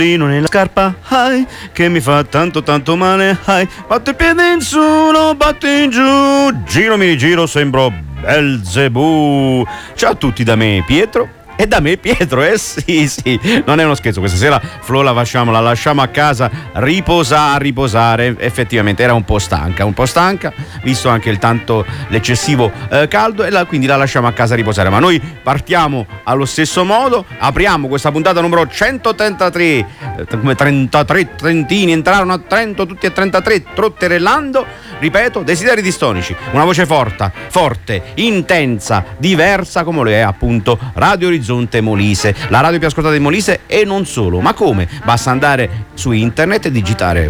nella scarpa, che mi fa tanto tanto male, batto il piede in su, lo batto in giù, giro mi rigiro, sembro Belzebù. Ciao a tutti da me Pietro. E da me Pietro, sì, non è uno scherzo, questa sera Flo la lasciamo a casa riposare, effettivamente era un po' stanca, visto anche l'eccessivo caldo, e quindi la lasciamo a casa riposare, ma noi partiamo allo stesso modo, apriamo questa puntata numero 133, come 33 trentini entrarono a Trento, tutti e 33 trotterellando, ripeto, desideri distonici, una voce forte, intensa, diversa come lo è appunto Radio Orizzonte Molise, la radio più ascoltata di Molise e non solo. Ma come? Basta andare su internet e digitare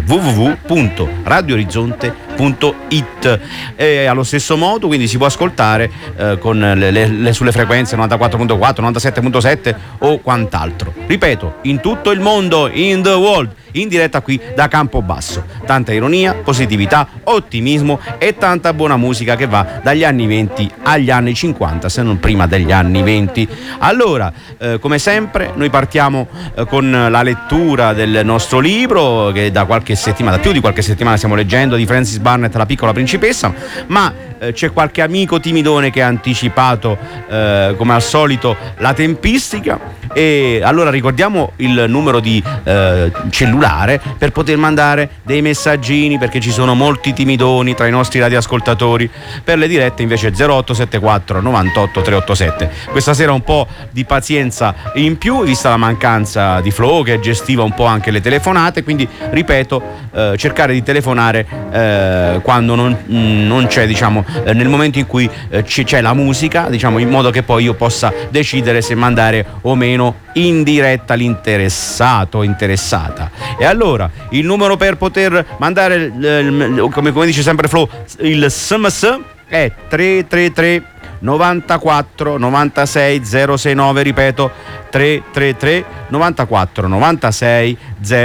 www.radioorizzonte.it e allo stesso modo quindi si può ascoltare con sulle frequenze 94.4, 97.7 o quant'altro. Ripeto, in tutto il mondo, in the world, in diretta qui da Campobasso. Tanta ironia, positività, ottimismo e tanta buona musica che va dagli anni 20 agli anni 50, se non prima degli anni 20. Allora, come sempre, noi partiamo con la lettura del nostro libro che da più di qualche settimana stiamo leggendo, di Frances Barnett, La piccola principessa, ma c'è qualche amico timidone che ha anticipato come al solito la tempistica, e allora ricordiamo il numero di cellulare per poter mandare dei messaggini, perché ci sono molti timidoni tra i nostri radioascoltatori. Per le dirette invece 0874 98 387. Questa sera un po' di pazienza in più, vista la mancanza di Flo che gestiva un po' anche le telefonate, quindi ripeto, cercare di telefonare quando non c'è, diciamo, nel momento in cui c'è la musica, diciamo, in modo che poi io possa decidere se mandare o meno in diretta l'interessato o interessata. E allora il numero per poter mandare come dice sempre Flo, il SMS è 333 94 96 069, ripeto 333 94 96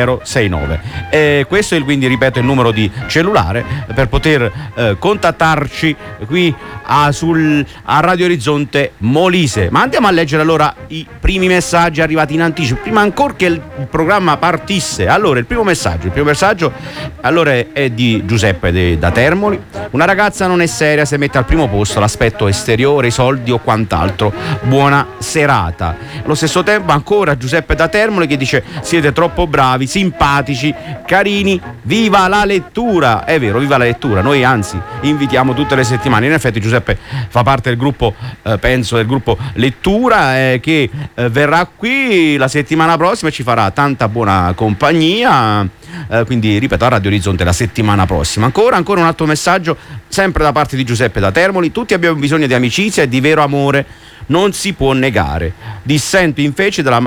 069. Questo è quindi, ripeto, il numero di cellulare per poter contattarci qui a Radio Orizzonte Molise. Ma andiamo a leggere allora i primi messaggi arrivati in anticipo, prima ancora che il programma partisse. Allora, il primo messaggio allora è di Giuseppe da Termoli. Una ragazza non è seria se mette al primo posto l'aspetto esteriore, i soldi o quant'altro. Buona serata. Allo stesso tempo ancora Giuseppe da Termoli che dice: siete troppo bravi, simpatici, carini, viva la lettura. È vero, viva la lettura. Noi anzi invitiamo tutte le settimane. In effetti Giuseppe fa parte del gruppo, penso del gruppo Lettura, che verrà qui la settimana prossima e ci farà tanta buona compagnia. Quindi ripeto, a Radio Orizzonte la settimana prossima. Ancora un altro messaggio sempre da parte di Giuseppe da Termoli: tutti abbiamo bisogno di amicizia e di vero amore, non si può negare. Dissento invece della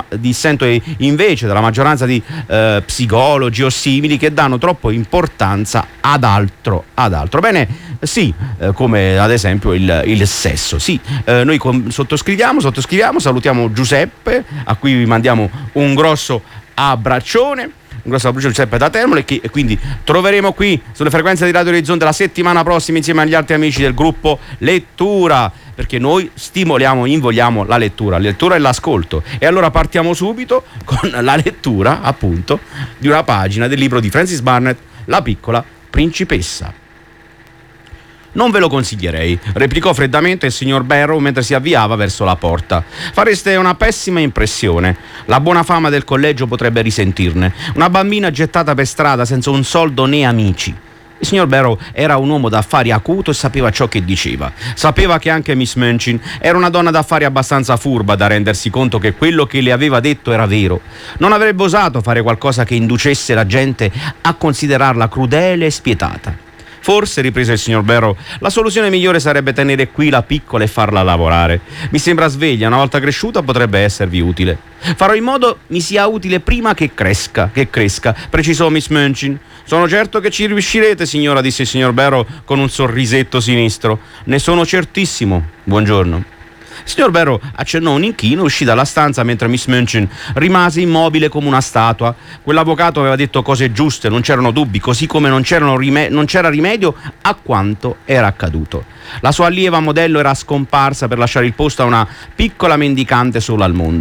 maggioranza di psicologi o simili che danno troppo importanza ad altro. Bene, sì, come ad esempio il sesso. Sì, noi sottoscriviamo, salutiamo Giuseppe, a cui vi mandiamo un grosso abbraccione. Un grosso abbraccio Giuseppe da Termoli, e quindi troveremo qui sulle frequenze di Radio Orizzonte la settimana prossima insieme agli altri amici del gruppo Lettura, perché noi invogliamo la lettura e l'ascolto. E allora partiamo subito con la lettura appunto di una pagina del libro di Frances Barnett, La piccola principessa. Non ve lo consiglierei, replicò freddamente il signor Barrow mentre si avviava verso la porta. Fareste una pessima impressione. La buona fama del collegio potrebbe risentirne. Una bambina gettata per strada senza un soldo né amici. Il signor Barrow era un uomo d'affari acuto e sapeva ciò che diceva. Sapeva che anche Miss Minchin era una donna d'affari abbastanza furba da rendersi conto che quello che le aveva detto era vero. Non avrebbe osato fare qualcosa che inducesse la gente a considerarla crudele e spietata. Forse, riprese il signor Barrow, la soluzione migliore sarebbe tenere qui la piccola e farla lavorare. Mi sembra sveglia, una volta cresciuta potrebbe esservi utile. Farò in modo mi sia utile prima che cresca, precisò Miss Minchin. Sono certo che ci riuscirete, signora, disse il signor Barrow con un sorrisetto sinistro. Ne sono certissimo. Buongiorno. Il signor Barrow accennò un inchino e uscì dalla stanza mentre Miss Minchin rimase immobile come una statua. Quell'avvocato aveva detto cose giuste, non c'erano dubbi, così come non c'era rimedio a quanto era accaduto. La sua allieva modello era scomparsa per lasciare il posto a una piccola mendicante sola al mondo.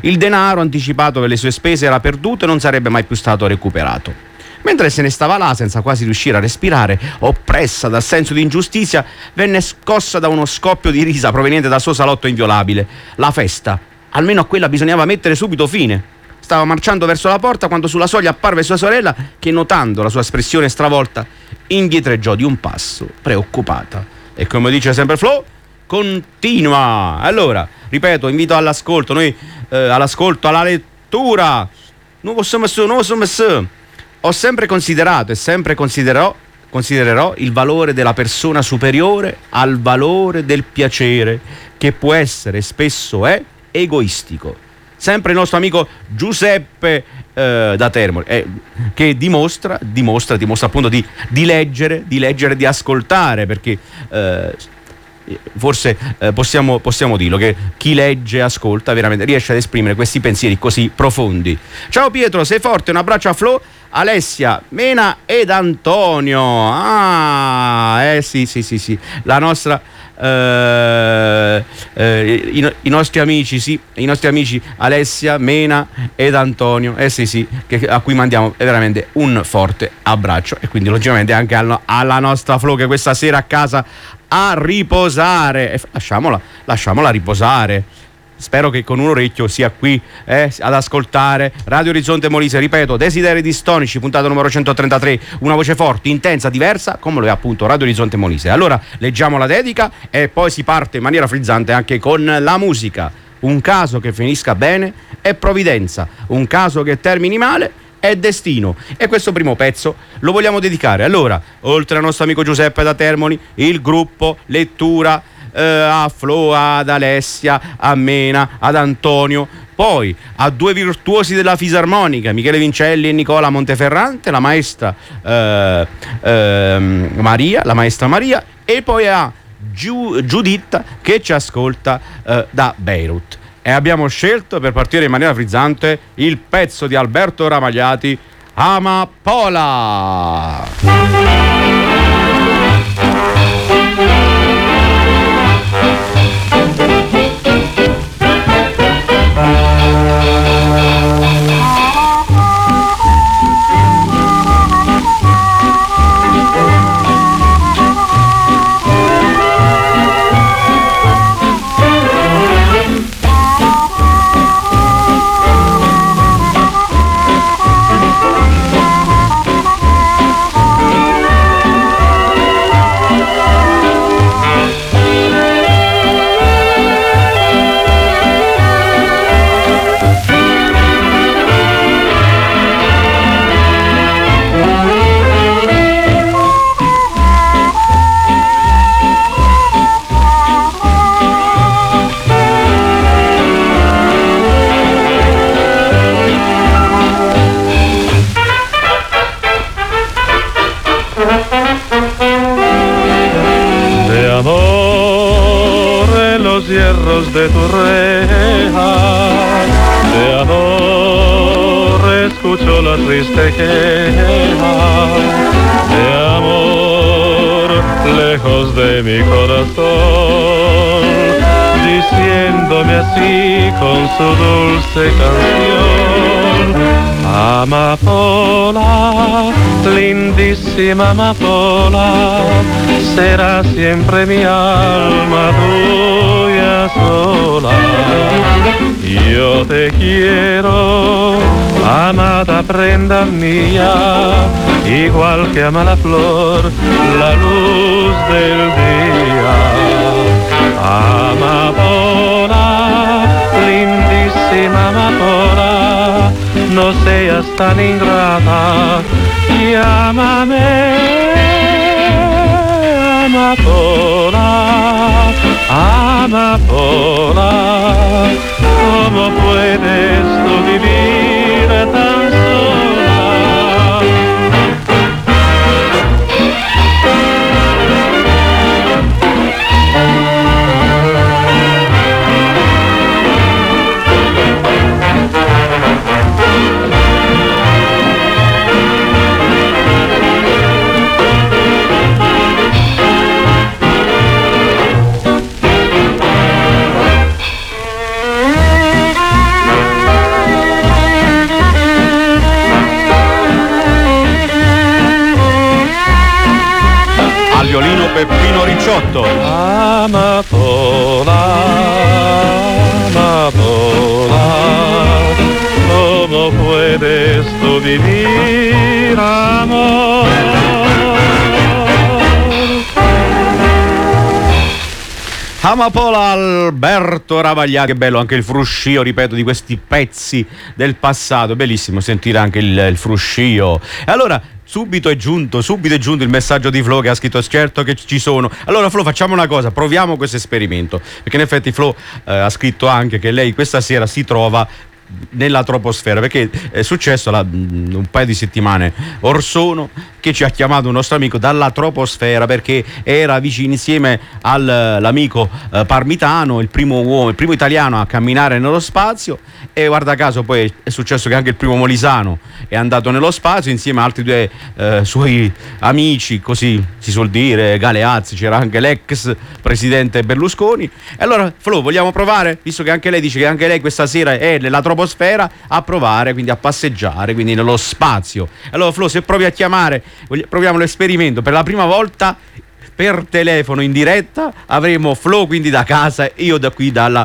Il denaro anticipato per le sue spese era perduto e non sarebbe mai più stato recuperato. Mentre se ne stava là senza quasi riuscire a respirare, oppressa dal senso di ingiustizia, venne scossa da uno scoppio di risa proveniente dal suo salotto inviolabile. La festa, almeno a quella bisognava mettere subito fine. Stava marciando verso la porta quando sulla soglia apparve sua sorella che, notando la sua espressione stravolta, indietreggiò di un passo, preoccupata. E come dice sempre Flo, continua. Allora, ripeto, invito all'ascolto, all'ascolto, alla lettura. Nuovo sommesso. Ho sempre considerato e sempre considererò il valore della persona superiore al valore del piacere, che può essere e spesso è egoistico. Sempre il nostro amico Giuseppe da Termoli, che dimostra appunto di leggere, di ascoltare, perché forse possiamo dirlo, che chi legge e ascolta veramente riesce ad esprimere questi pensieri così profondi. Ciao Pietro, sei forte, un abbraccio a Flo, Alessia, Mena ed Antonio. Sì, la nostra i nostri amici Alessia, Mena ed Antonio, a cui mandiamo veramente un forte abbraccio, e quindi logicamente anche alla nostra Flo, che questa sera a casa a riposare, lasciamola riposare. Spero che con un orecchio sia qui ad ascoltare Radio Orizzonte Molise. Ripeto, Desideri distonici, puntata numero 133. Una voce forte, intensa, diversa, come lo è appunto Radio Orizzonte Molise. Allora leggiamo la dedica e poi si parte in maniera frizzante anche con la musica. Un caso che finisca bene è provvidenza, un caso che termini male è destino. E questo primo pezzo lo vogliamo dedicare, allora, oltre al nostro amico Giuseppe da Termoli, il gruppo lettura, a Flo, ad Alessia, a Mena, ad Antonio, poi a due virtuosi della fisarmonica, Michele Vincelli e Nicola Monteferrante, la maestra Maria, e poi a Giuditta che ci ascolta da Beirut. E abbiamo scelto, per partire in maniera frizzante, il pezzo di Alberto Ramagliati, Amapola. De tu reja, de amor escucho la triste queja, de amor lejos de mi corazón, diciéndome así con su dulce canción. Amapola, lindísima amapola, será siempre mi alma tuya sola. Yo te quiero, amada prenda mía, igual que ama la flor la luz del día. Amapola, lindísima amapola, no seas tan ingrata, llámame amapola, amapola, ¿cómo puedes tú vivir tan sola? 18. Amapola, amapola, ¿cómo puedes tú vivir, amor? Amapola Alberto Ravaglià, che bello anche il fruscio, ripeto, di questi pezzi del passato, bellissimo sentire anche il fruscio. E allora subito è giunto il messaggio di Flo che ha scritto: certo che ci sono. Allora Flo, facciamo una cosa, proviamo questo esperimento, perché in effetti Flo ha scritto anche che lei questa sera si trova nella troposfera, perché è successo un paio di settimane or sono che ci ha chiamato un nostro amico dalla troposfera, perché era vicino insieme all'amico Parmitano, il primo uomo, il primo italiano a camminare nello spazio, e guarda caso poi è successo che anche il primo molisano è andato nello spazio insieme a altri due suoi amici, così si suol dire, galeazzi. C'era anche l'ex presidente Berlusconi. E allora Flo, vogliamo provare, visto che anche lei dice che anche lei questa sera è nella troposfera, a provare, quindi a passeggiare, quindi nello spazio. Allora Flo, se provi a chiamare, proviamo l'esperimento per la prima volta per telefono in diretta, avremo Flo quindi da casa, io da qui la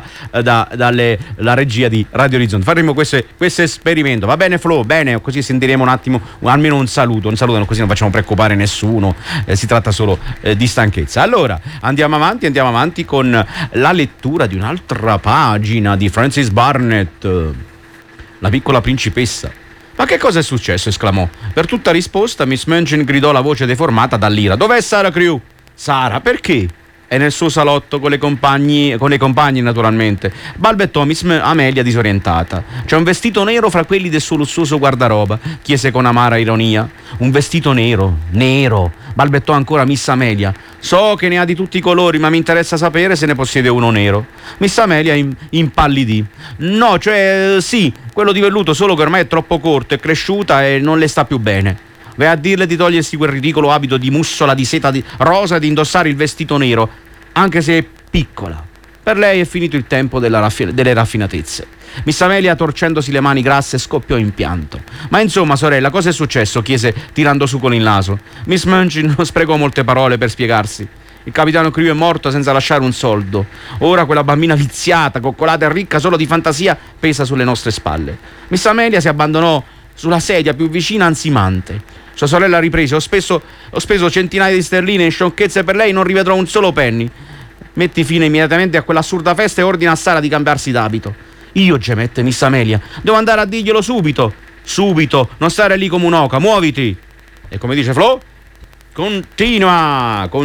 regia di Radio Orizzonte. Faremo questo esperimento, va bene Flo? Bene, così sentiremo un attimo almeno un saluto, così non facciamo preoccupare nessuno, si tratta solo di stanchezza. Allora andiamo avanti con la lettura di un'altra pagina di Frances Barnett, La piccola principessa. Ma che cosa è successo? Esclamò. Per tutta risposta Miss Minchin gridò la voce deformata dall'ira: dov'è Sara Crewe? Sara, perché? È nel suo salotto con le compagne naturalmente, balbettò Miss Amelia disorientata. C'è un vestito nero fra quelli del suo lussuoso guardaroba? Chiese con amara ironia. Un vestito nero, balbettò ancora Miss Amelia. So che ne ha di tutti i colori, ma mi interessa sapere se ne possiede uno nero. Miss Amelia impallidì. No, cioè sì, quello di velluto, solo che ormai è troppo corto, è cresciuta e non le sta più bene. Vai a dirle di togliersi quel ridicolo abito di mussola di seta rosa e di indossare il vestito nero, anche se è piccola. Per lei è finito il tempo delle raffinatezze. Miss Amelia, torcendosi le mani grasse, scoppiò in pianto. Ma insomma, sorella, cosa è successo? Chiese, tirando su con il naso. Miss Minchin non sprecò molte parole per spiegarsi. Il capitano Crewe è morto senza lasciare un soldo. Ora quella bambina viziata, coccolata e ricca solo di fantasia, pesa sulle nostre spalle. Miss Amelia si abbandonò sulla sedia più vicina, ansimante. Sua sorella riprese: ho speso centinaia di sterline in sciocchezze per lei, non rivedrò un solo penny. Metti fine immediatamente a quell'assurda festa e ordina a Sara di cambiarsi d'abito. Io, gemette Miss Amelia, devo andare a dirglielo subito. Subito, non stare lì come un'oca, muoviti. E come dice Flo? Continua.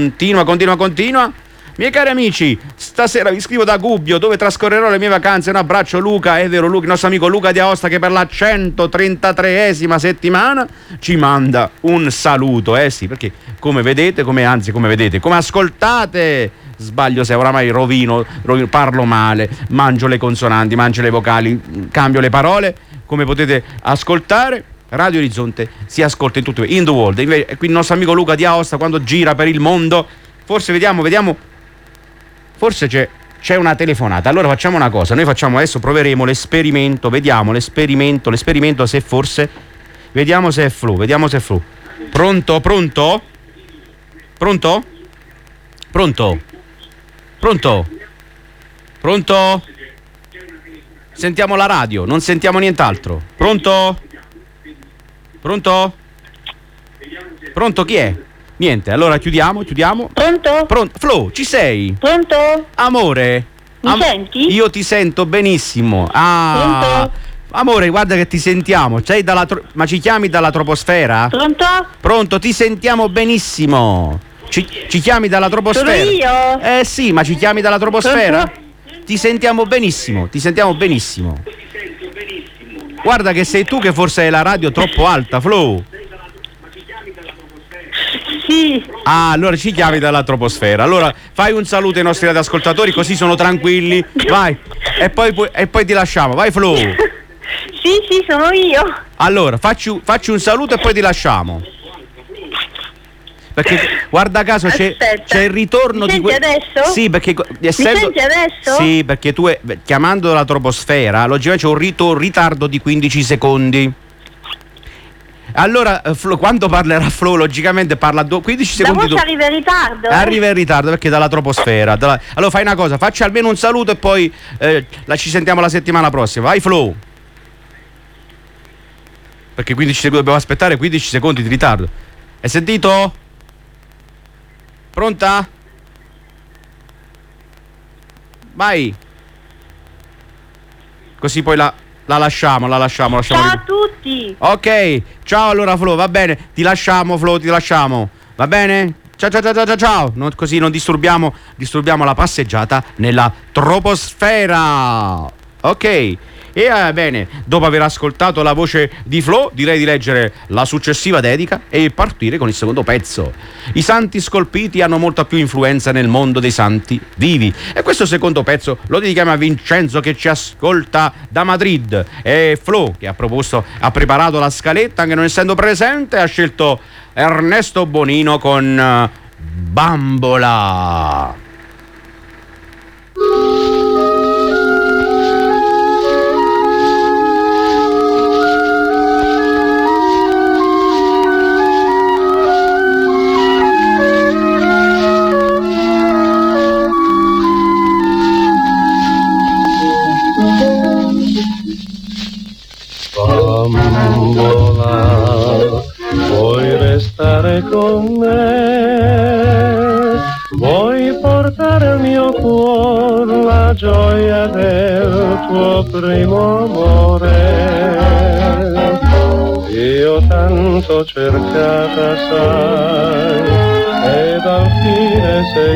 Miei cari amici, stasera vi scrivo da Gubbio, dove trascorrerò le mie vacanze. Un abbraccio Luca, è vero Luca, il nostro amico Luca di Aosta, che per la 133esima settimana ci manda un saluto. Sì, perché come ascoltate, sbaglio se oramai rovino, parlo male, mangio le consonanti, mangio le vocali, cambio le parole, come potete ascoltare. Radio Orizzonte si ascolta in tutto in the world. Invece, qui il nostro amico Luca di Aosta, quando gira per il mondo, forse vediamo, forse c'è una telefonata. Allora facciamo una cosa, noi proveremo l'esperimento, vediamo l'esperimento se forse, vediamo se è Flo. Pronto? Sentiamo la radio, non sentiamo nient'altro. Pronto? Chi è? Niente, allora chiudiamo. Pronto? Flo, ci sei? Pronto? Amore? Mi senti? Io ti sento benissimo. Pronto? Amore, guarda che ti sentiamo. Ma ci chiami dalla troposfera? Pronto, ti sentiamo benissimo. Ci chiami dalla troposfera? Sono io? Sì, ma ci chiami dalla troposfera? Pronto? Ti sentiamo benissimo. Guarda che sei tu che forse hai la radio troppo alta, Flo. Sì. Allora ci chiami dalla troposfera. Allora fai un saluto ai nostri radioascoltatori, così sono tranquilli. Vai. E poi ti lasciamo. Vai Flo. Sì, sono io. Allora facci un saluto e poi ti lasciamo. Perché guarda caso c'è il ritorno Mi di senti adesso? Sì, perché Mi senti adesso? Sì, perché tu chiamando dalla troposfera logicamente c'è un ritardo di 15 secondi. Allora, quando parlerà Flo, logicamente parla 15 La secondi. voce arriva in ritardo. Arriva in ritardo perché dalla troposfera. Allora fai una cosa, faccia almeno un saluto e poi ci sentiamo la settimana prossima. Vai Flo. Perché 15 secondi dobbiamo aspettare 15 secondi di ritardo. Hai sentito? Pronta? Vai. Così poi la lasciamo. Ciao a tutti. Ok, ciao allora Flo, va bene. Ti lasciamo Flo, va bene? Ciao. Così non disturbiamo la passeggiata nella troposfera. Ok. E bene, dopo aver ascoltato la voce di Flo, direi di leggere la successiva dedica e partire con il secondo pezzo. I santi scolpiti hanno molta più influenza nel mondo dei santi vivi. E questo secondo pezzo lo dedichiamo a Vincenzo che ci ascolta da Madrid. E Flo, che ha preparato la scaletta, anche non essendo presente, ha scelto Ernesto Bonino con Bambola. Bambola, vuoi restare con me? Vuoi portare al mio cuore la gioia del tuo primo amore? Io tanto cercata sai, ed al fine sei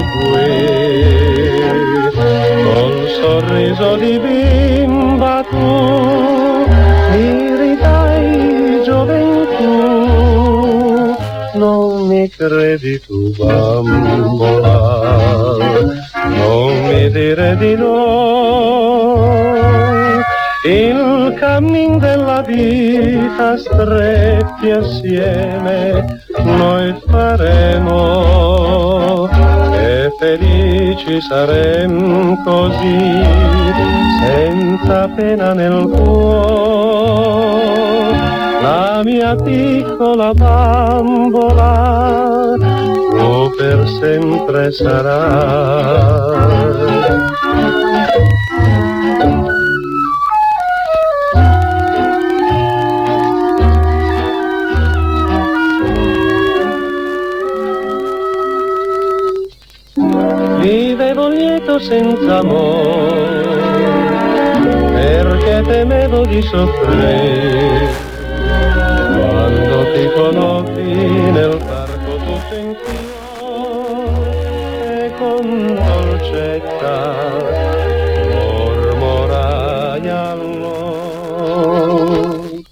qui, col sorriso di bimba tu mi ridai gioventù. Non mi credi tu bambola, non mi dire di no, il cammin della vita stretti assieme noi faremo e felici saremo così, senza pena nel cuore. La mia piccola bambola tu per sempre sarai. Vivevo lieto senza amore, perché temevo di soffrire. Quando ti conobbi nel parco tutto in fiore e con dolcezza mormorai allora.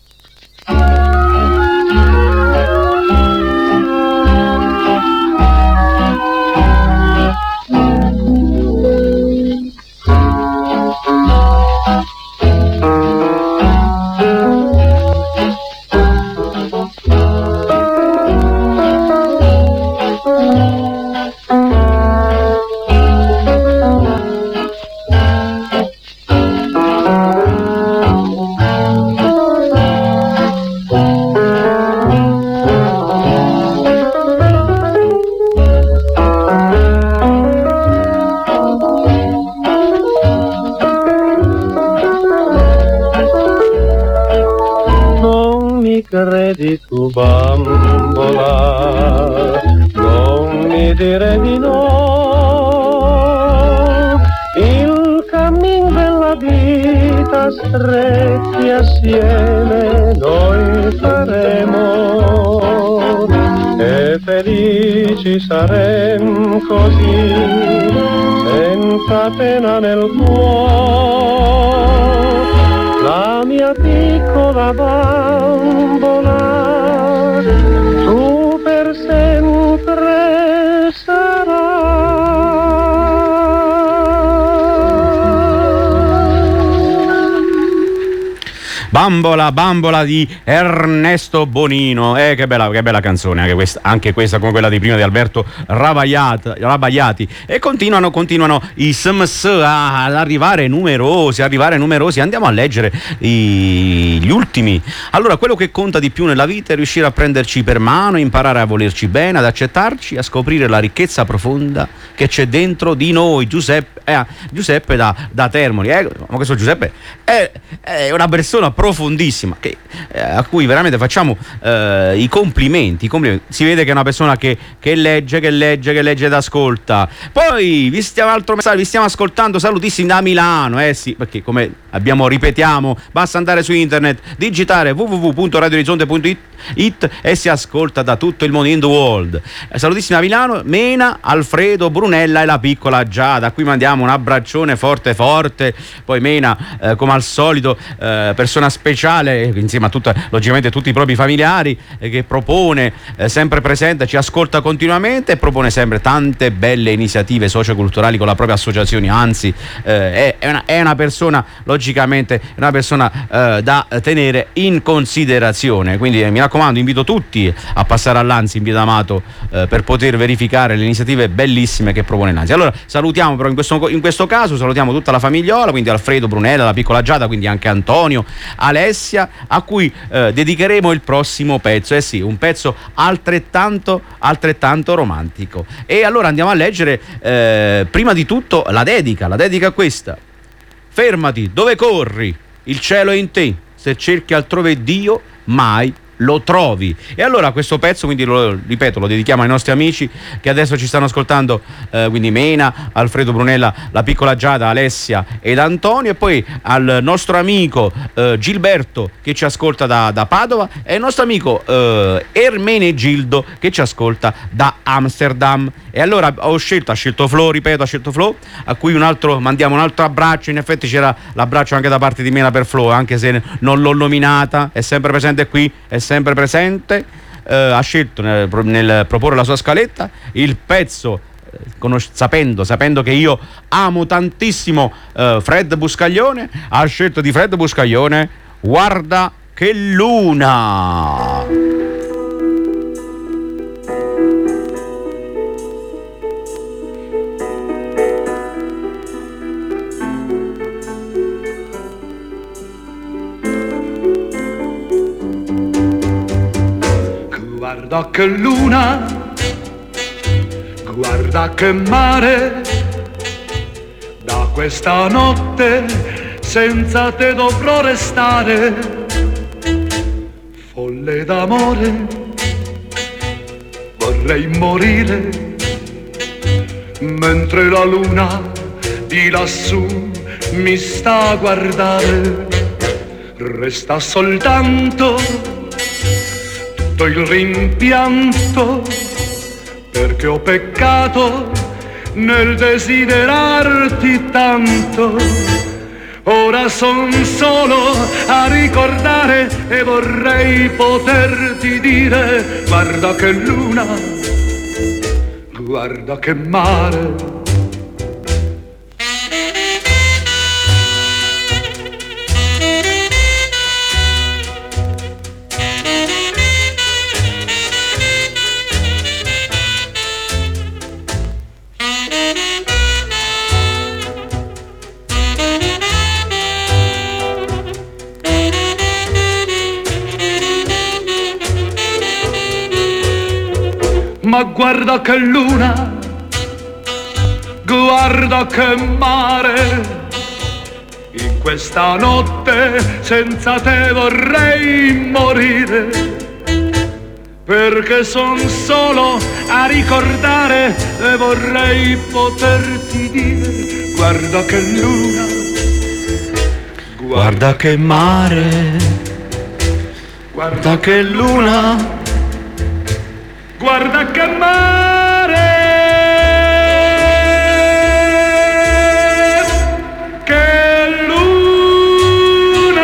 Credi tu bambola, non mi dire di no, il cammin della vita stretti assieme noi faremo e felici saremo così, senza pena nel cuore. La mia piccola bambola tu per sempre sarai. Bambola, bambola di Ernesto Bonino. Che bella canzone, anche questa come quella di prima di Alberto Rabaiati. E continuano i SMS ad arrivare numerosi. Andiamo a leggere gli ultimi. Allora, quello che conta di più nella vita è riuscire a prenderci per mano, imparare a volerci bene, ad accettarci, a scoprire la ricchezza profonda che c'è dentro di noi. Giuseppe da Termoli. Ma questo Giuseppe è una persona profondissima a cui veramente facciamo i complimenti. Si vede che è una persona che legge ed ascolta. Poi vi stiamo ascoltando, salutissimi da Milano, sì, perché come ripetiamo, basta andare su internet, digitare www.radioorizzonte.it e si ascolta da tutto il mondo, in the world. Salutissimi a Milano, Mena, Alfredo, Brunella e la piccola Giada, a cui mandiamo un abbraccione forte. Poi Mena, come al solito, persona speciale insieme a logicamente tutti i propri familiari, che propone, sempre presente, ci ascolta continuamente e propone sempre tante belle iniziative socioculturali con la propria associazione. Anzi, è una persona, logicamente, da tenere in considerazione. Quindi mi raccomando, invito tutti a passare all'Anzi in Via D'Amato per poter verificare le iniziative bellissime che propone l'Anzi. Allora salutiamo però in questo caso salutiamo tutta la famigliola, quindi Alfredo, Brunella, la piccola Giada, quindi anche Antonio, Alessia, a cui dedicheremo il prossimo pezzo. Sì, un pezzo altrettanto romantico. E allora andiamo a leggere prima di tutto la dedica a questa. Fermati, dove corri? Il cielo è in te. Se cerchi altrove Dio, mai lo trovi. E allora questo pezzo, quindi lo dedichiamo ai nostri amici che adesso ci stanno ascoltando, quindi Mena, Alfredo, Brunella, la piccola Giada, Alessia ed Antonio, e poi al nostro amico Gilberto che ci ascolta da Padova, e il nostro amico Ermenegildo che ci ascolta da Amsterdam. E allora ha scelto Flo, a cui mandiamo un altro abbraccio. In effetti c'era l'abbraccio anche da parte di Mena per Flo, anche se non l'ho nominata, è sempre presente qui, ha scelto nel proporre la sua scaletta il pezzo, sapendo che io amo tantissimo Fred Buscaglione, ha scelto di Fred Buscaglione Guarda che luna. Guarda che luna, guarda che mare, da questa notte senza te dovrò restare, folle d'amore, vorrei morire, mentre la luna di lassù mi sta a guardare, resta soltanto tutto il rimpianto, perché ho peccato nel desiderarti tanto. Ora son solo a ricordare e vorrei poterti dire: guarda che luna, guarda che mare. Ma guarda che luna, guarda che mare, in questa notte senza te vorrei morire, perché son solo a ricordare e vorrei poterti dire: guarda che luna, guarda che mare, guarda che luna, guarda che mare, che luna.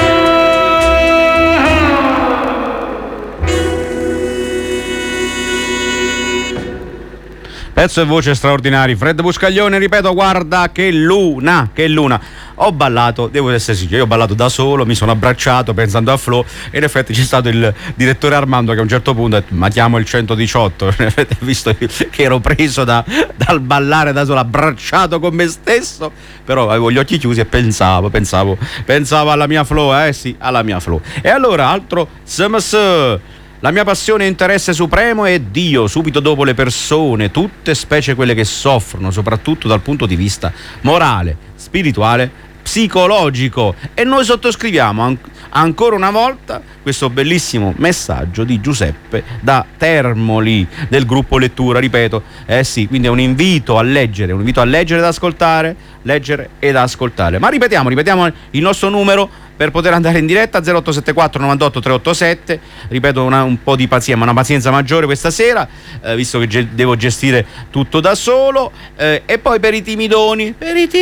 Pezzo e voce straordinari, Fred Buscaglione, ripeto, guarda che luna. Ho ballato, devo essere sincero, io ho ballato da solo, mi sono abbracciato pensando a Flo, e in effetti c'è stato il direttore Armando che a un certo punto ha detto: ma chiamo il 118, visto che ero preso dal ballare da solo, abbracciato con me stesso, però avevo gli occhi chiusi e pensavo alla mia Flo, sì, alla mia Flo. E allora, altro SMS. La mia passione e interesse supremo è Dio, subito dopo le persone, tutte, specie quelle che soffrono, soprattutto dal punto di vista morale, spirituale, psicologico. E noi sottoscriviamo ancora una volta questo bellissimo messaggio di Giuseppe da Termoli, del gruppo Lettura, ripeto, sì, quindi è un invito a leggere ed ascoltare, leggere ed ascoltare. Ma ripetiamo il nostro numero per poter andare in diretta: 0874 98 387. Ripeto, un po' di pazienza, ma una pazienza maggiore questa sera, visto che devo gestire tutto da solo. E poi per i timidoni,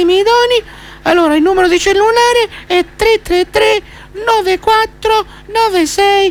allora il numero di cellulare è 333 94 96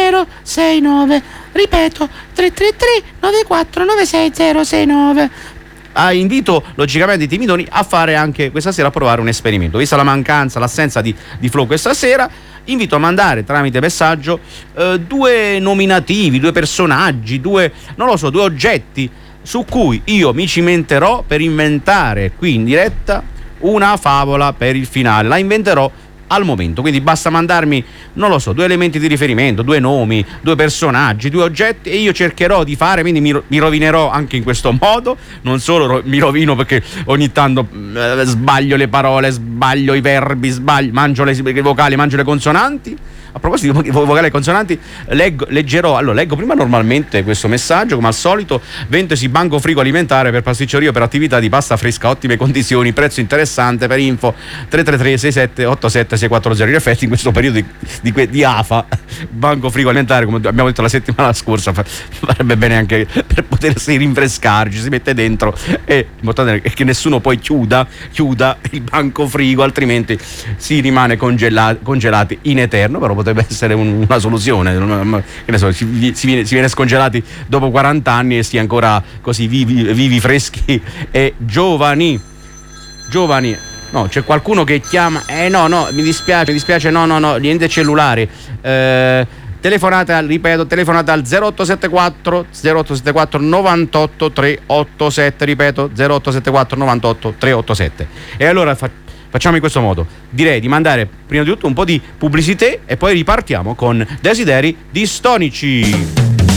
069. Ripeto, 333 94 96 069. Invito logicamente i timidoni a fare anche questa sera, a provare un esperimento. Vista la mancanza, l'assenza di Flo questa sera, invito a mandare tramite messaggio 2 nominativi, 2 personaggi, 2 oggetti su cui io mi cimenterò per inventare qui in diretta una favola per il finale. La inventerò al momento, quindi basta mandarmi, 2 elementi di riferimento, 2 nomi, 2 personaggi, 2 oggetti, e io cercherò di fare, quindi mi rovinerò anche in questo modo. Non solo mi rovino perché ogni tanto sbaglio le parole, sbaglio i verbi, mangio le vocali, mangio le consonanti. A proposito di vocali e consonanti, leggo prima normalmente questo messaggio, come al solito: ventesi banco frigo alimentare per pasticceria, per attività di pasta fresca, ottime condizioni, prezzo interessante. Per info 333 67 87 640. In effetti in questo periodo di AFA, banco frigo alimentare, come abbiamo detto la settimana scorsa, farebbe bene anche per potersi rinfrescarci, si mette dentro, e l'importante è che nessuno poi chiuda il banco frigo, altrimenti si rimane congelati in eterno. Però potrebbe essere una soluzione, che ne so, si viene scongelati dopo 40 anni e si è ancora così vivi, freschi e giovani. No, c'è qualcuno che chiama, mi dispiace, no, niente cellulare. Telefonate al 0874 98 387, ripeto, 0874 98 387. E allora facciamo in questo modo: direi di mandare prima di tutto un po' di pubblicità e poi ripartiamo con Desideri Distonici.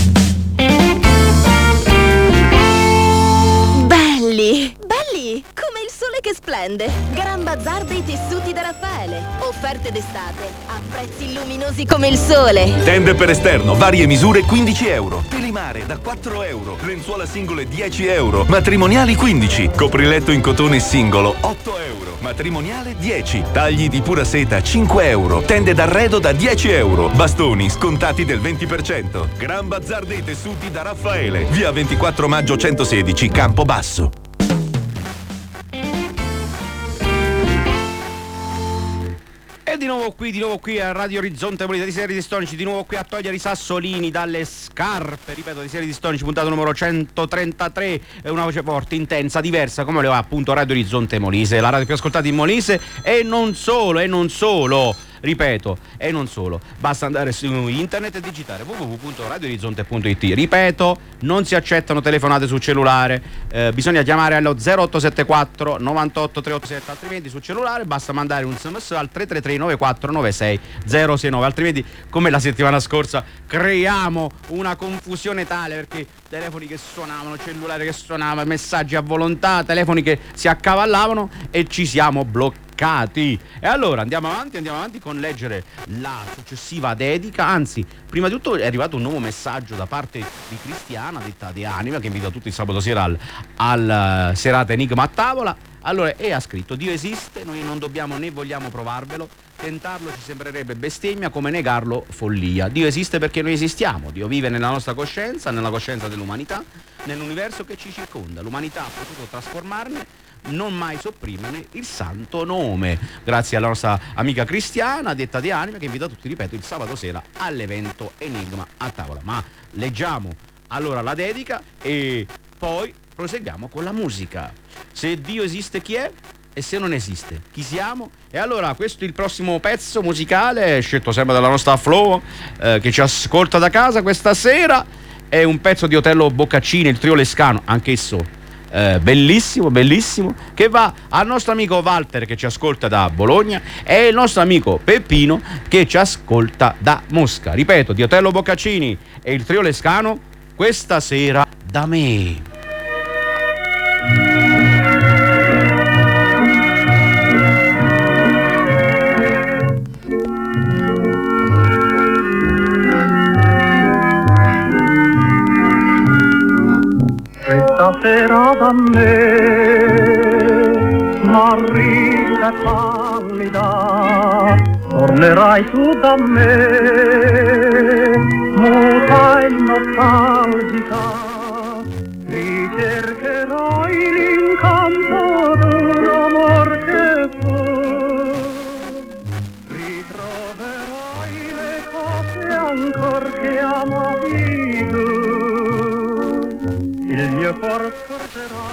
Belli, come il sole che splende. Gran Bazar dei tessuti da Raffaele. Offerte d'estate a prezzi luminosi come il sole. Tende per esterno, varie misure, 15 euro. Pelimare da 4 euro. Lenzuola singole 10 euro. Matrimoniali 15. Copriletto in cotone singolo 8 euro. Matrimoniale 10. Tagli di pura seta 5 euro. Tende d'arredo da 10 euro. Bastoni scontati del 20%. Gran Bazar dei tessuti da Raffaele. Via 24 maggio 116, Campobasso. E di nuovo qui a Radio Orizzonte Molise, Desideri Distonici, di nuovo qui a togliere i sassolini dalle scarpe. Ripeto, Desideri Distonici, puntata numero 133, è una voce forte, intensa, diversa, come le va appunto Radio Orizzonte Molise, la radio più ascoltata in Molise. E non solo, ripeto, e non solo, basta andare su internet e digitare www.radioorizzonte.it. Ripeto, non si accettano telefonate su cellulare, bisogna chiamare allo 0874 98 387, altrimenti su cellulare basta mandare un SMS al 333 94 96 069, altrimenti come la settimana scorsa creiamo una confusione tale, perché telefoni che suonavano, cellulare che suonava, messaggi a volontà, telefoni che si accavallavano e ci siamo bloccati. E allora andiamo avanti con leggere la successiva dedica. Anzi, prima di tutto è arrivato un nuovo messaggio da parte di Cristiana, detta di Anima, che invita tutti il sabato sera al serata Enigma a tavola. Allora, e ha scritto: Dio esiste, noi non dobbiamo né vogliamo provarvelo, tentarlo ci sembrerebbe bestemmia, come negarlo follia. Dio esiste perché noi esistiamo, Dio vive nella nostra coscienza, nella coscienza dell'umanità, nell'universo che ci circonda. L'umanità ha potuto trasformarne, non mai sopprimerne il santo nome. Grazie alla nostra amica Cristiana, detta di Anima, che invita tutti, ripeto, il sabato sera all'evento Enigma a tavola. Ma leggiamo allora la dedica e poi proseguiamo con la musica. Se Dio esiste, chi è? E se non esiste, chi siamo? E allora questo è il prossimo pezzo musicale, scelto sempre dalla nostra Flo, che ci ascolta da casa questa sera. È un pezzo di Otello Boccaccini, il trio Lescano, anch'esso bellissimo, bellissimo, che va al nostro amico Walter che ci ascolta da Bologna e il nostro amico Peppino che ci ascolta da Mosca. Ripeto, di Otello Boccaccini e il trio Lescano, questa sera da me. Questa sera da me, marrita pallida, tornerai tu da me, muta e nostalgica, ricercherai l'incanto d'un amor che fu, ritroverai le cose ancor che amavi tu. Il mio cuore scorgerà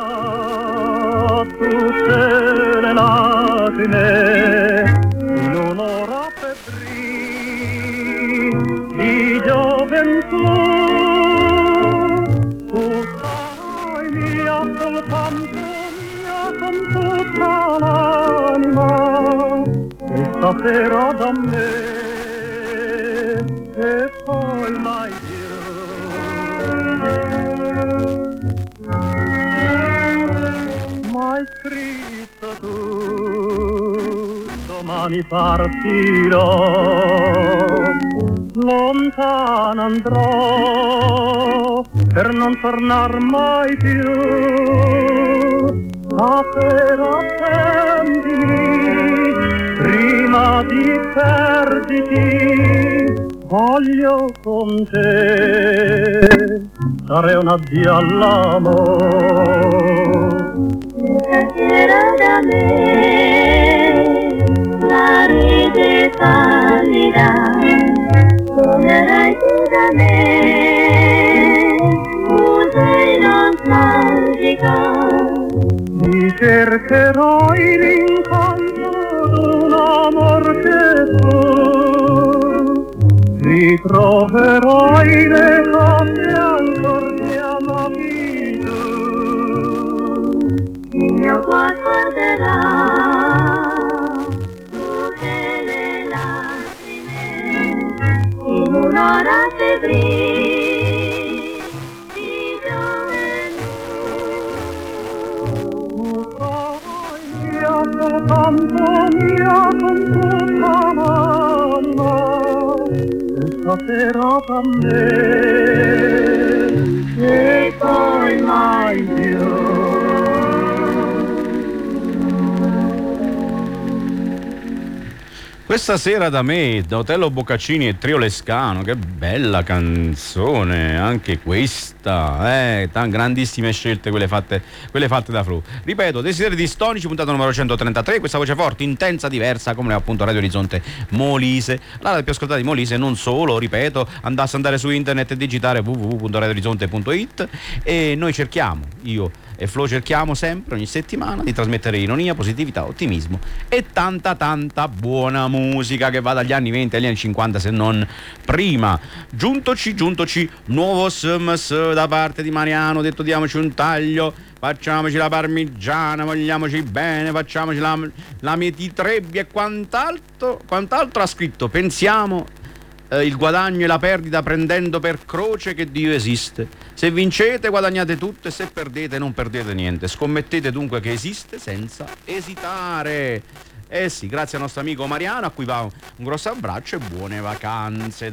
tutte le lacrime in un'ora febbril di gioventù. Tu sarai mia soltanto mia con tutta l'anima e stasera da me e poi mai più. Mai scritto tu, domani partirò, lontano andrò per non tornar mai più. Stasera attendimi, prima di perditi, voglio con te dare un addio all'amore. Stasera da me, la ride pallida, tornerai tu da me, muta e nostalgica. Mi cercherai l'incanto d'un amor che tu, ritroverai le cose ancor che amavi tu. Il mio cuore guarderà tutte le lacrime in un'ora febbril di gioventù. Sarai mia soltanto mia con tutta l'anima e stasera da me e poi mai più. Questa sera da me, da Otello Boccaccini e Trio Lescano, che bella canzone, anche questa, grandissime scelte quelle fatte da Flu. Ripeto, Desideri Distonici, puntata numero 133, questa voce forte, intensa, diversa, come appunto Radio Orizzonte Molise, la radio più ascoltata di Molise, non solo, ripeto, andare su internet e digitare www.radioorizzonte.it e noi cerchiamo, io e Flo cerchiamo sempre, ogni settimana, di trasmettere ironia, positività, ottimismo e tanta buona musica che va dagli anni 20 agli anni 50 se non prima. Giuntoci nuovo SMS da parte di Mariano, detto diamoci un taglio, facciamoci la parmigiana, vogliamoci bene, facciamoci la metitrebbia e quant'altro ha scritto. Pensiamo il guadagno e la perdita prendendo per croce che Dio esiste. Se vincete guadagnate tutto e se perdete non perdete niente. Scommettete dunque che esiste senza esitare. Eh sì, grazie al nostro amico Mariano, a cui va un grosso abbraccio e buone vacanze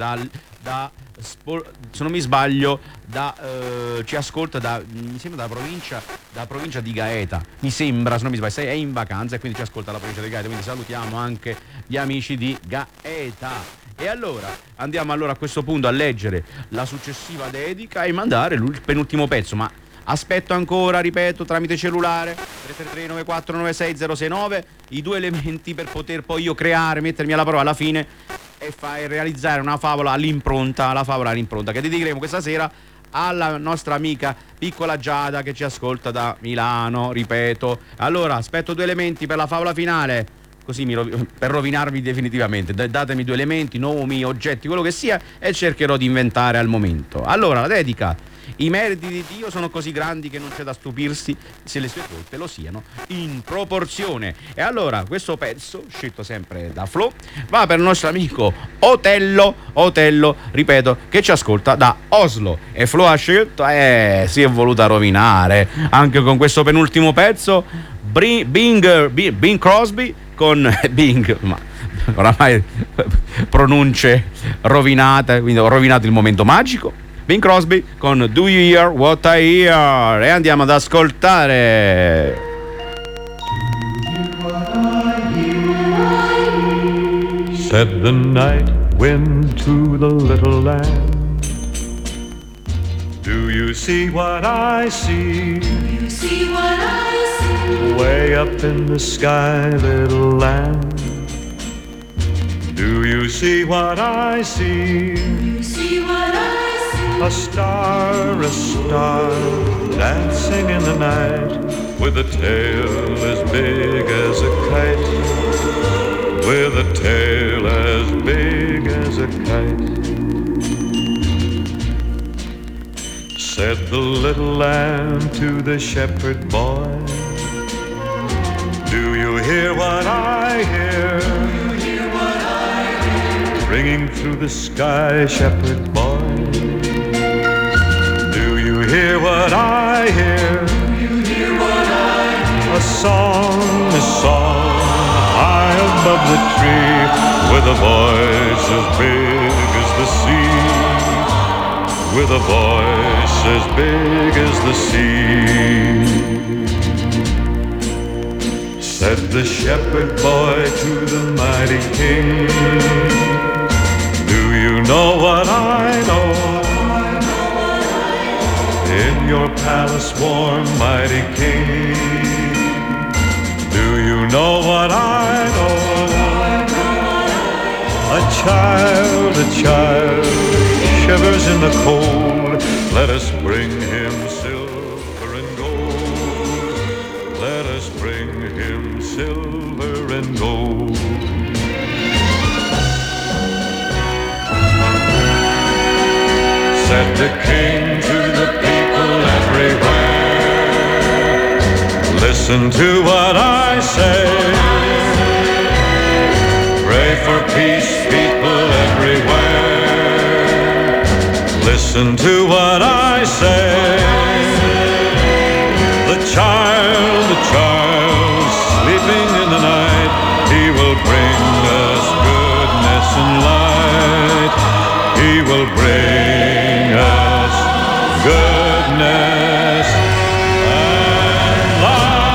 se non mi sbaglio ci ascolta mi sembra da provincia di Gaeta, mi sembra, se non mi sbaglio, è in vacanza e quindi ci ascolta la provincia di Gaeta, quindi salutiamo anche gli amici di Gaeta. E allora andiamo a questo punto a leggere la successiva dedica e mandare il penultimo pezzo, ma aspetto ancora, ripeto, tramite cellulare 333-9496-069 i due elementi per poter poi io mettermi alla prova alla fine e realizzare una favola all'impronta, che dedicheremo questa sera alla nostra amica piccola Giada che ci ascolta da Milano, ripeto. Allora, aspetto 2 elementi per la favola finale, così per rovinarvi definitivamente. Datemi 2 elementi, nomi, oggetti, quello che sia, e cercherò di inventare al momento. Allora, la dedica: i meriti di Dio sono così grandi che non c'è da stupirsi se le sue colpe lo siano in proporzione. E allora questo pezzo, scelto sempre da Flo, va per il nostro amico Otello, ripeto, che ci ascolta da Oslo. E Flo ha scelto, si è voluta rovinare anche con questo penultimo pezzo, Bing Crosby con Bing, ma oramai pronunce rovinate, quindi ho rovinato il momento magico. Bing Crosby con Do You Hear What I Hear, e andiamo ad ascoltare. Said the night wind to the little lamb, do you see what I see? Do you see what I see? Way up in the sky, little lamb, do you see what I see? Do you see what I see? A star, dancing in the night, with a tail as big as a kite, with a tail as big as a kite. Said the little lamb to the shepherd boy, do you hear what I hear? Do you hear what I hear? Ringing through the sky, shepherd boy. Hear what I hear. You hear what I hear. A song high above the tree, with a voice as big as the sea, with a voice as big as the sea. Said the shepherd boy to the mighty king, do you know what I know? In your palace warm, mighty king, do you know what I know? A child shivers in the cold. Let us bring him silver and gold. Let us bring him silver and gold. Said the king to the people everywhere, listen to what I say. Pray for peace, people everywhere. Listen to what I say. The child sleeping in the night, he will bring us goodness and light. He will bring us goodness and light.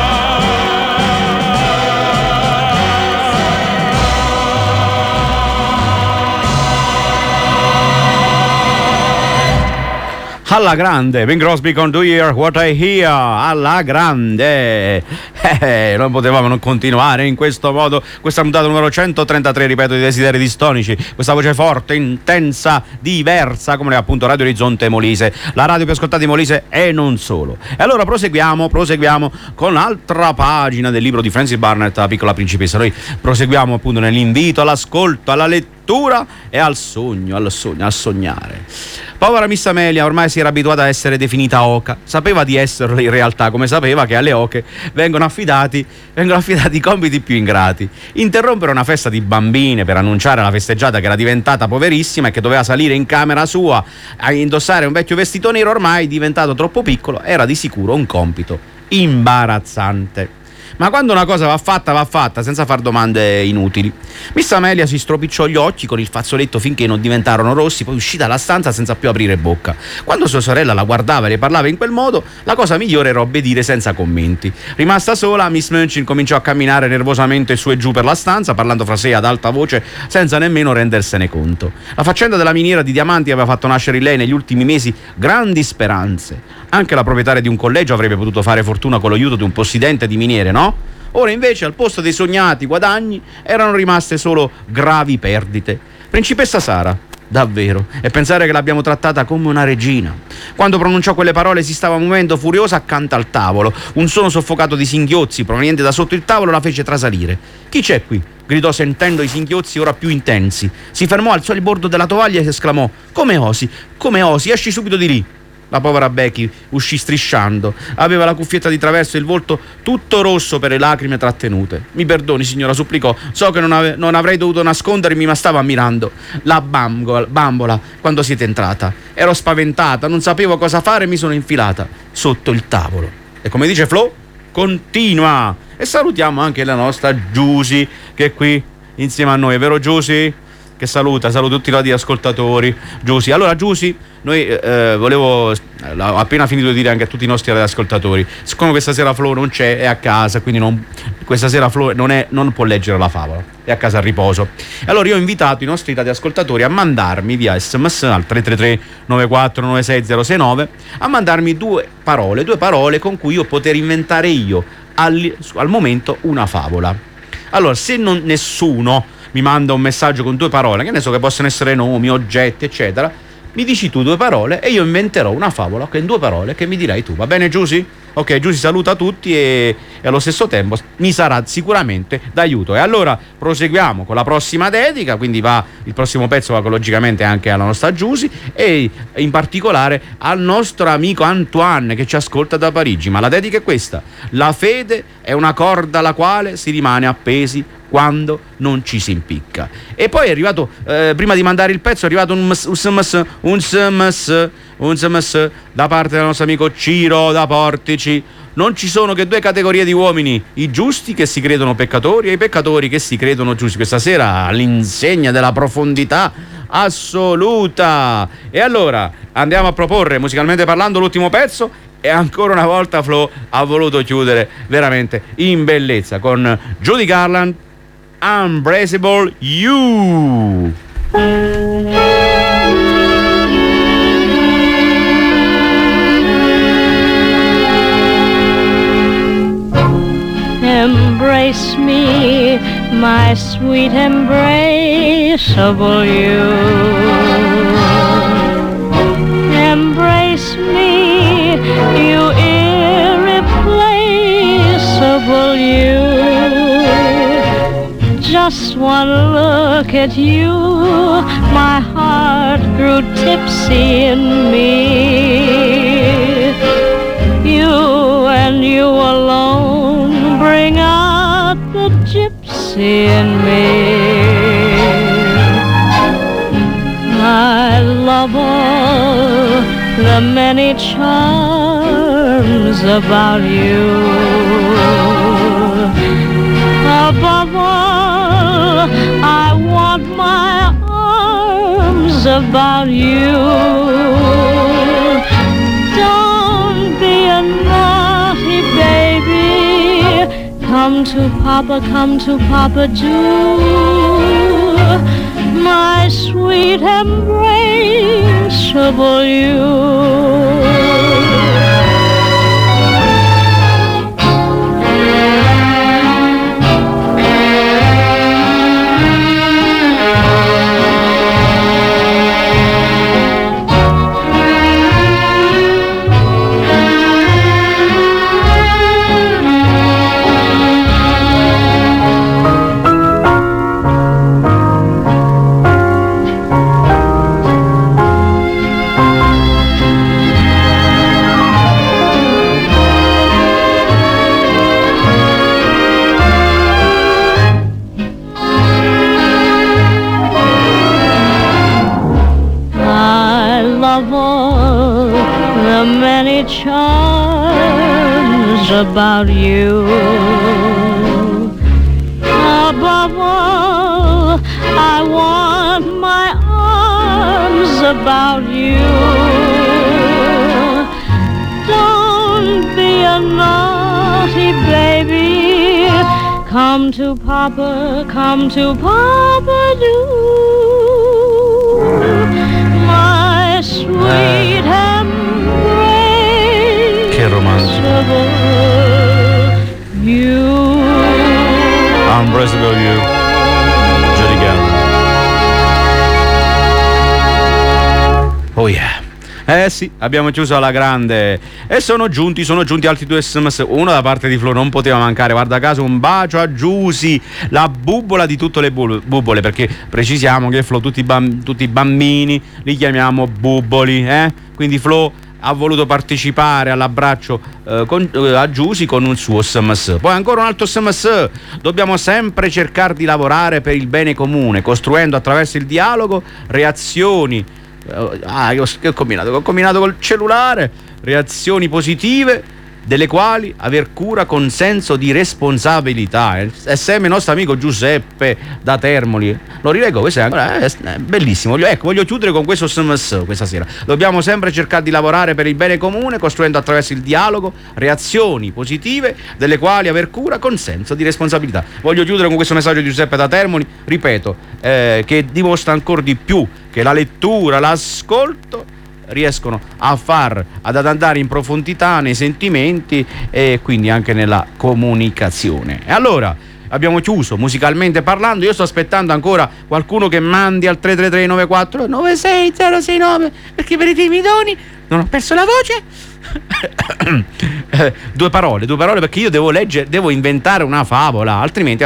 Alla grande, Bing Crosby con Do You Hear What I Hear, alla grande. Non potevamo non continuare in questo modo. Questa puntata numero 133, ripeto, di Desideri Distonici. Questa voce forte, intensa, diversa, come appunto Radio Orizzonte Molise, la radio più ascoltata di Molise e non solo. E allora proseguiamo con l'altra pagina del libro di Francis Barnett, La piccola principessa. Noi proseguiamo appunto nell'invito all'ascolto, alla lettura e al sogno, al sognare. Povera Miss Amelia ormai si era abituata a essere definita oca, sapeva di esserlo in realtà, come sapeva che alle oche vengono affidati i compiti più ingrati: interrompere una festa di bambine per annunciare alla festeggiata che era diventata poverissima e che doveva salire in camera sua a indossare un vecchio vestito nero ormai diventato troppo piccolo era di sicuro un compito imbarazzante. Ma quando una cosa va fatta senza far domande inutili. Miss Amelia si stropicciò gli occhi con il fazzoletto finché non diventarono rossi, poi uscì dalla stanza senza più aprire bocca. Quando sua sorella la guardava e le parlava in quel modo, la cosa migliore era obbedire senza commenti. Rimasta sola, Miss Munchin cominciò a camminare nervosamente su e giù per la stanza, parlando fra sé ad alta voce senza nemmeno rendersene conto. La faccenda della miniera di diamanti aveva fatto nascere in lei negli ultimi mesi grandi speranze. Anche la proprietaria di un collegio avrebbe potuto fare fortuna con l'aiuto di un possidente di miniere, no? Ora invece al posto dei sognati guadagni erano rimaste solo gravi perdite. Principessa Sara, davvero, e pensare che l'abbiamo trattata come una regina. Quando pronunciò quelle parole si stava muovendo furiosa accanto al tavolo. Un suono soffocato di singhiozzi proveniente da sotto il tavolo la fece trasalire. «Chi c'è qui?» gridò sentendo i singhiozzi ora più intensi. Si fermò, alzò il bordo della tovaglia e esclamò: «Come osi? Come osi? Esci subito di lì!» La povera Becky uscì strisciando. Aveva la cuffietta di traverso e il volto tutto rosso per le lacrime trattenute. «Mi perdoni, signora», supplicò. «So che non avrei dovuto nascondermi, ma stavo ammirando la bambola quando siete entrata. Ero spaventata, non sapevo cosa fare e mi sono infilata sotto il tavolo». E come dice Flo, continua. E salutiamo anche la nostra Giusy, che è qui insieme a noi, è vero Giusy? Che saluta tutti i radioascoltatori. Giusy, allora Giusy, noi ho appena finito di dire anche a tutti i nostri radioascoltatori, siccome questa sera Flo non c'è, è a casa, quindi questa sera Flo non può leggere la favola, è a casa a riposo. Allora io ho invitato i nostri radioascoltatori a mandarmi via SMS al 333 9496 069 a mandarmi due parole con cui io poter inventare io al momento una favola. Allora, se nessuno mi manda un messaggio con due parole, che ne so, che possono essere nomi, oggetti, eccetera, mi dici tu due parole e io inventerò una favola in due parole che mi dirai tu. Va bene, Giusy? Ok, Giusy saluta tutti e allo stesso tempo mi sarà sicuramente d'aiuto. E allora proseguiamo con la prossima dedica, quindi il prossimo pezzo va logicamente anche alla nostra Giusy e in particolare al nostro amico Antoine che ci ascolta da Parigi. Ma la dedica è questa: la fede è una corda alla quale si rimane appesi quando non ci si impicca. E poi è arrivato, prima di mandare il pezzo, è arrivato un sms da parte del nostro amico Ciro da Portici. Non ci sono che due categorie di uomini: i giusti che si credono peccatori e i peccatori che si credono giusti. Questa sera all'insegna della profondità assoluta. E allora andiamo a proporre, musicalmente parlando, l'ultimo pezzo. E ancora una volta Flo ha voluto chiudere veramente in bellezza con Judy Garland, Unbraceable You. Embrace me, my sweet embraceable you. Embrace me, you irreplaceable you. Just one look at you, my heart grew tipsy in me. You and you alone bring out the gypsy in me. I love all the many charms about you. Above all, I want my arms about you. Don't be a naughty baby. Come to Papa, do. My sweet embraceable you. Charms about you. Above all, I want my arms about you. Don't be a naughty baby. Come to Papa, do. My sweet che romantico. Unbraceable You, Judy Garland. Oh yeah. Sì, abbiamo chiuso alla grande e sono giunti altri 2 sms, uno da parte di Flo, non poteva mancare, guarda caso un bacio a Giusy, la bubola di tutte le bubole, perché precisiamo che Flo tutti i bambini li chiamiamo buboli, quindi Flo ha voluto partecipare all'abbraccio a Giusy con un suo sms. Poi ancora un altro sms: dobbiamo sempre cercare di lavorare per il bene comune, costruendo attraverso il dialogo reazioni. Che ho combinato? Ho combinato col cellulare. Reazioni positive delle quali aver cura con senso di responsabilità. È sempre il nostro amico Giuseppe da Termoli. Lo rileggo, questo è bellissimo. Voglio chiudere con questo sms questa sera. Dobbiamo sempre cercare di lavorare per il bene comune, costruendo attraverso il dialogo reazioni positive delle quali aver cura con senso di responsabilità. Voglio chiudere con questo messaggio di Giuseppe da Termoli, ripeto, che dimostra ancora di più che la lettura, l'ascolto riescono ad andare in profondità nei sentimenti e quindi anche nella comunicazione. E allora abbiamo chiuso musicalmente parlando. Io sto aspettando ancora qualcuno che mandi al 333 94 96069, perché per i timidoni non ho perso la voce. Due parole, perché io devo inventare una favola, altrimenti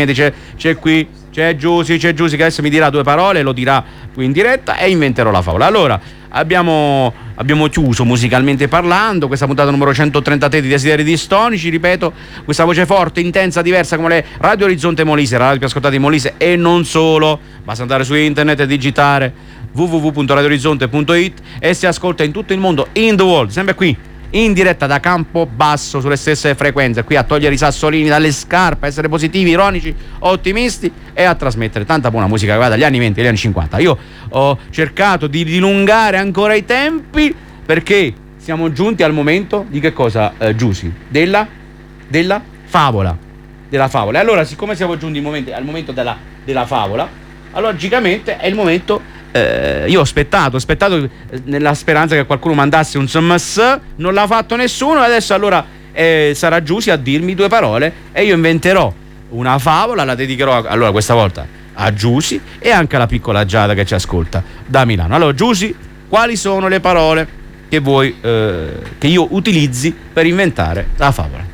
c'è Giusy che adesso mi dirà 2 parole, lo dirà qui in diretta e inventerò la favola. Allora abbiamo chiuso musicalmente parlando questa puntata numero 133 di Desideri Distonici. Ripeto, questa voce forte, intensa, diversa come le Radio Orizzonte Molise, la radio più ascoltata di Molise e non solo. Basta andare su internet e digitare www.radioorizzonte.it e si ascolta in tutto il mondo, in the world, sempre qui in diretta da Campobasso sulle stesse frequenze, qui a togliere i sassolini dalle scarpe, essere positivi, ironici, ottimisti e a trasmettere tanta buona musica che va dagli anni 20 agli anni 50. Io ho cercato di dilungare ancora i tempi perché siamo giunti al momento di che cosa, Giusy? Della favola. Della favola. E allora, siccome siamo giunti al momento della favola, logicamente è il momento. Io ho aspettato nella speranza che qualcuno mandasse un sms, non l'ha fatto nessuno, e adesso allora sarà Giusy a dirmi 2 parole e io inventerò una favola, la dedicherò allora questa volta a Giusy e anche alla piccola Giada che ci ascolta da Milano. Allora Giusy, quali sono le parole che vuoi che io utilizzi per inventare la favola?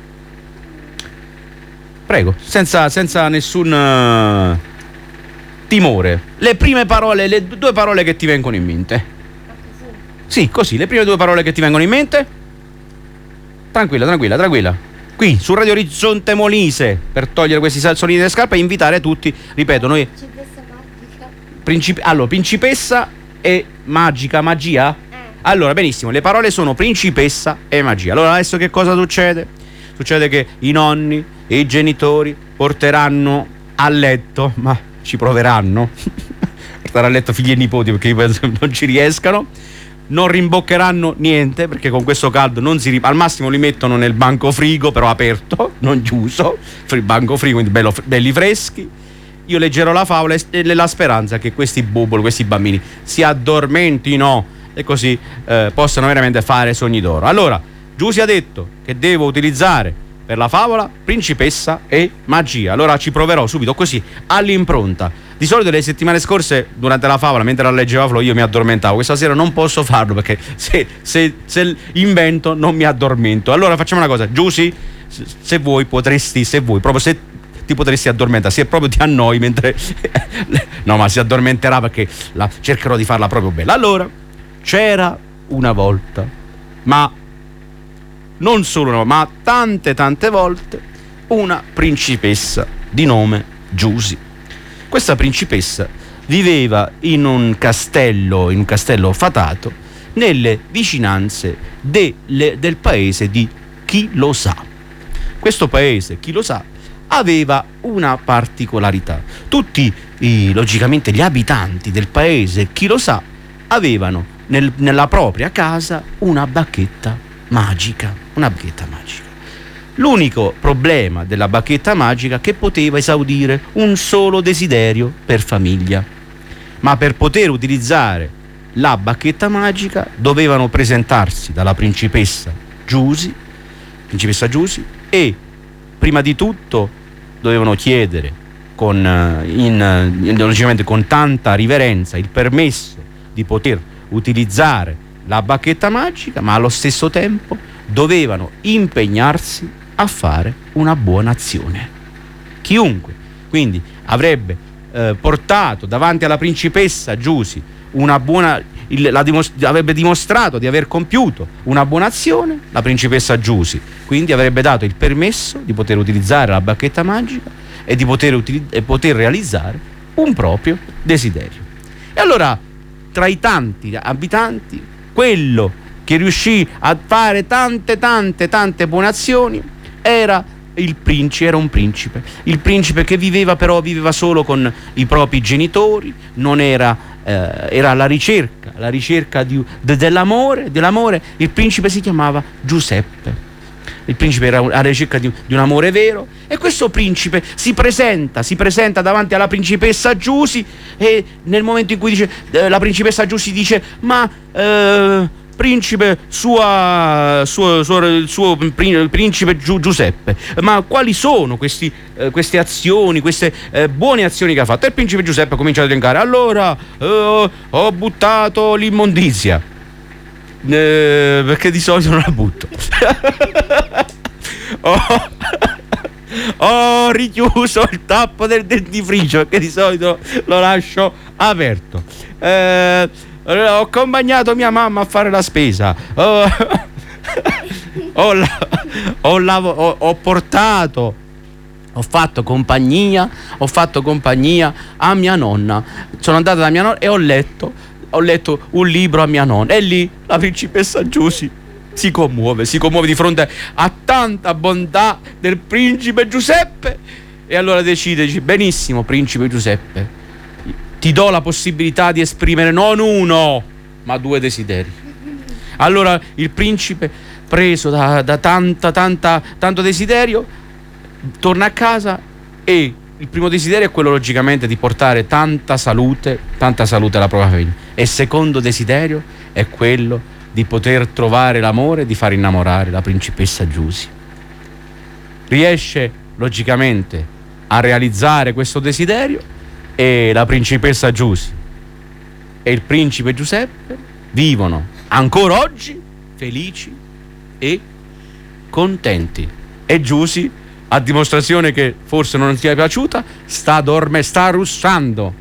Prego, senza nessun timore. Le prime parole, le 2 parole che ti vengono in mente. Sì, così, le prime 2 parole che ti vengono in mente. Tranquilla. Qui su Radio Orizzonte Molise, per togliere questi sassolini dalle scarpe e invitare tutti, ripeto, noi principessa e magia? Allora, benissimo, le parole sono principessa e magia. Allora adesso che cosa succede? Succede che i nonni e i genitori porteranno a letto, ma ci proveranno portare a letto figli e nipoti, perché io penso che non ci riescano, non rimboccheranno niente perché con questo caldo al massimo li mettono nel banco frigo, però aperto, non chiuso, banco frigo, quindi belli freschi. Io leggerò la favola e nella speranza che questi bambini si addormentino e così possano veramente fare sogni d'oro. Allora Giusy ha detto che devo utilizzare per la favola principessa e magia. Allora ci proverò subito così all'impronta. Di solito le settimane scorse durante la favola, mentre la leggeva Flo, io mi addormentavo. Questa sera non posso farlo perché se invento non mi addormento. Allora facciamo una cosa, Giusy, se ti potresti addormentare, se proprio ti annoi mentre no, ma si addormenterà perché cercherò di farla proprio bella. Allora, c'era una volta, ma non solo una, ma tante volte, una principessa di nome Giusy. Questa principessa viveva in un castello fatato nelle vicinanze del paese di Chi lo sa. Questo paese, Chi lo sa, aveva una particolarità. Tutti logicamente gli abitanti del paese Chi lo sa avevano nella propria casa una bacchetta magica. L'unico problema della bacchetta magica che poteva esaudire un solo desiderio per famiglia. Ma per poter utilizzare la bacchetta magica dovevano presentarsi dalla principessa Giusy e prima di tutto dovevano chiedere logicamente con tanta riverenza il permesso di poter utilizzare la bacchetta magica, ma allo stesso tempo dovevano impegnarsi a fare una buona azione. Chiunque quindi avrebbe portato davanti alla principessa Giusy una buona, avrebbe dimostrato di aver compiuto una buona azione, la principessa Giusy quindi avrebbe dato il permesso di poter utilizzare la bacchetta magica e di poter realizzare un proprio desiderio. E allora, tra i tanti abitanti, quello che riuscì a fare tante buone azioni era un principe. Il principe che viveva solo con i propri genitori, non era alla ricerca dell'amore. Il principe si chiamava Giuseppe. Il principe era alla ricerca di un amore vero, e questo principe si presenta davanti alla principessa Giusy, e nel momento in cui la principessa Giusy dice: ma principe, principe Giuseppe, ma quali sono queste azioni, queste buone azioni che ha fatto? E il principe Giuseppe comincia ad elencare: allora ho buttato l'immondizia, perché di solito non la butto. Ho richiuso il tappo del dentifricio, perché di solito lo lascio aperto. Ho accompagnato mia mamma a fare la spesa. Ho fatto compagnia a mia nonna. Sono andata da mia nonna e ho letto un libro a mia nonna, e lì la principessa Giusy si commuove di fronte a tanta bontà del principe Giuseppe, e allora dice: benissimo, principe Giuseppe, ti do la possibilità di esprimere non uno ma 2 desideri. Allora il principe, preso da tanto desiderio, torna a casa, e il primo desiderio è quello logicamente di portare tanta salute alla propria famiglia, e il secondo desiderio è quello di poter trovare l'amore, di far innamorare la principessa Giusy. Riesce logicamente a realizzare questo desiderio, e la principessa Giusy e il principe Giuseppe vivono ancora oggi felici e contenti. E Giusy, a dimostrazione che forse non ti è piaciuta, sta russando.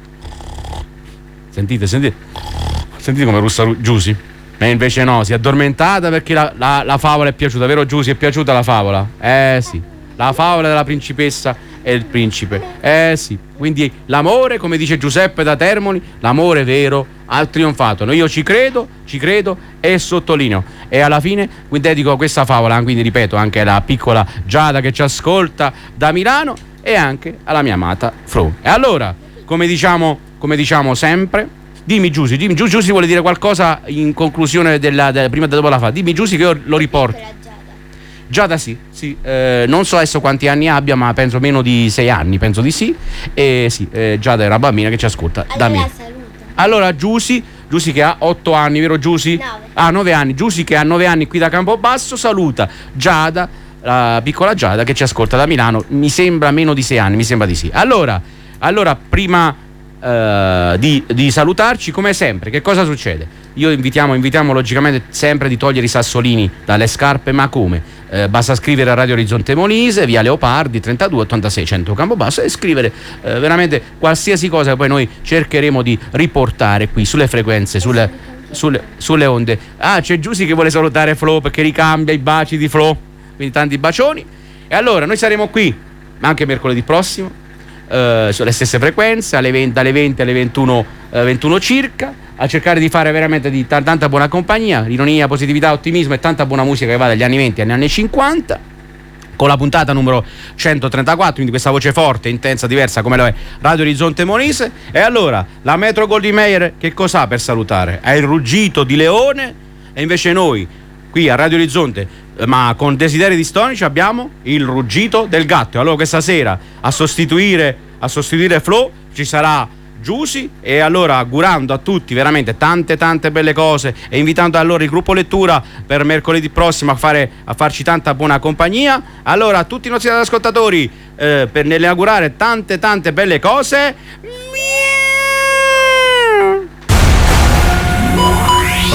Sentite come russa Giusy? Ma invece no, si è addormentata perché la favola è piaciuta, vero Giusy? È piaciuta la favola? Sì, la favola della principessa e il principe. Sì, quindi l'amore, come dice Giuseppe da Termoli, l'amore vero ha trionfato. Io ci credo e sottolineo. E alla fine qui dedico questa favola, quindi ripeto, anche alla piccola Giada che ci ascolta da Milano, e anche alla mia amata Flo. E allora, come diciamo sempre, dimmi Giusy vuole dire qualcosa in conclusione della prima e dopo la fa. Dimmi Giusy, che io lo riporto. Giada sì, non so adesso quanti anni abbia, ma penso meno di 6 anni, penso di sì. E sì, Giada è una bambina che ci ascolta da me. Allora Giusy che ha 8 anni, vero Giusy? 9 anni. Giusy che ha 9 anni qui da Campobasso saluta Giada, la piccola Giada che ci ascolta da Milano, mi sembra meno di 6 anni, mi sembra di sì. Allora prima di salutarci, come sempre, che cosa succede? Invitiamo logicamente sempre di togliere i sassolini dalle scarpe, ma come? Basta scrivere a Radio Orizzonte Molise, via Leopardi 32 86 100 Campobasso, e scrivere veramente qualsiasi cosa che poi noi cercheremo di riportare qui sulle frequenze, sulle onde. C'è Giusy che vuole salutare Flo perché ricambia i baci di Flo, quindi tanti bacioni. E allora noi saremo qui anche mercoledì prossimo, sulle stesse frequenze, dalle 20 alle 21 circa, a cercare di fare veramente di tanta buona compagnia, ironia, positività, ottimismo e tanta buona musica che va dagli anni 20 agli anni 50, con la puntata numero 134, quindi questa voce forte, intensa, diversa come lo è Radio Orizzonte Molise. E allora la Metro Goldwyn Mayer che cos'ha per salutare? È il ruggito di leone, e invece noi qui a Radio Orizzonte, ma con desideri distonici, abbiamo il ruggito del gatto. Allora questa sera a sostituire Flo ci sarà Giusy, e allora augurando a tutti veramente tante belle cose, e invitando allora il gruppo lettura per mercoledì prossimo a farci tanta buona compagnia. Allora a tutti i nostri ascoltatori, per nell'augurare tante belle cose,